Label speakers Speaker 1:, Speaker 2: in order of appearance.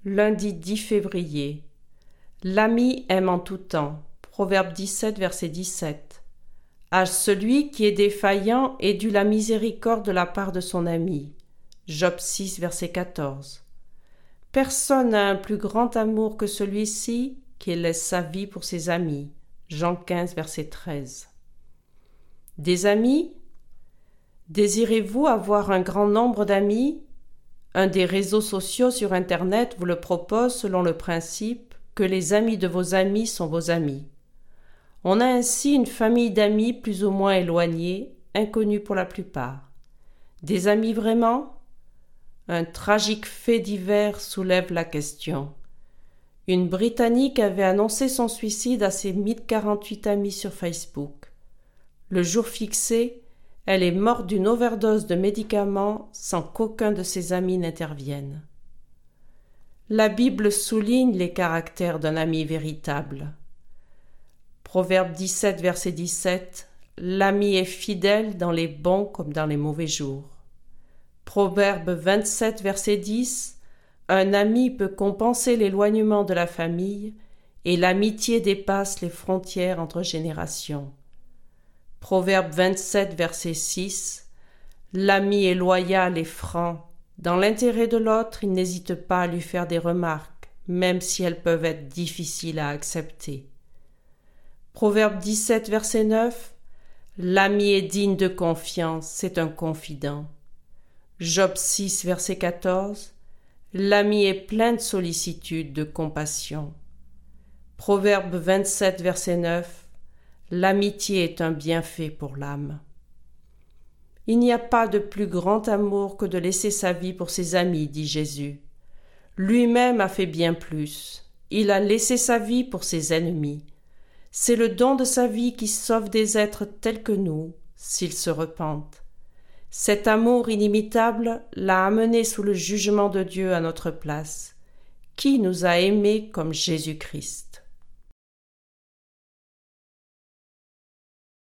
Speaker 1: Lundi 10 février. L'ami aime en tout temps. Proverbe 17, verset 17. À celui qui est défaillant est due la miséricorde de la part de son ami. Job 6, verset 14. Personne n'a un plus grand amour que celui-ci qui laisse sa vie pour ses amis. Jean 15, verset 13. Des amis? Désirez-vous avoir un grand nombre d'amis? Un des réseaux sociaux sur Internet vous le propose selon le principe que les amis de vos amis sont vos amis. On a ainsi une famille d'amis plus ou moins éloignés, inconnus pour la plupart. Des amis vraiment? Un tragique fait divers soulève la question. Une Britannique avait annoncé son suicide à ses 1048 amis sur Facebook. Le jour fixé, elle est morte d'une overdose de médicaments sans qu'aucun de ses amis n'intervienne. La Bible souligne les caractères d'un ami véritable. Proverbe 17, verset 17. L'ami est fidèle dans les bons comme dans les mauvais jours. Proverbe 27, verset 10. Un ami peut compenser l'éloignement de la famille et l'amitié dépasse les frontières entre générations. Proverbe 27, verset 6. L'ami est loyal et franc. Dans l'intérêt de l'autre, il n'hésite pas à lui faire des remarques, même si elles peuvent être difficiles à accepter. Proverbe 17, verset 9. L'ami est digne de confiance, c'est un confident. Job 6, verset 14. L'ami est plein de sollicitude, de compassion. Proverbe 27, verset 9. L'amitié est un bienfait pour l'âme. Il n'y a pas de plus grand amour que de laisser sa vie pour ses amis, dit Jésus. Lui-même a fait bien plus. Il a laissé sa vie pour ses ennemis. C'est le don de sa vie qui sauve des êtres tels que nous, s'ils se repentent. Cet amour inimitable l'a amené sous le jugement de Dieu à notre place. Qui nous a aimés comme Jésus-Christ?